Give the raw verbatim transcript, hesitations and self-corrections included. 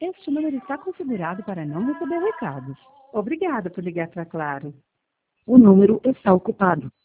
Este número está configurado para não receber recados. Obrigada por ligar para Claro. O número está ocupado.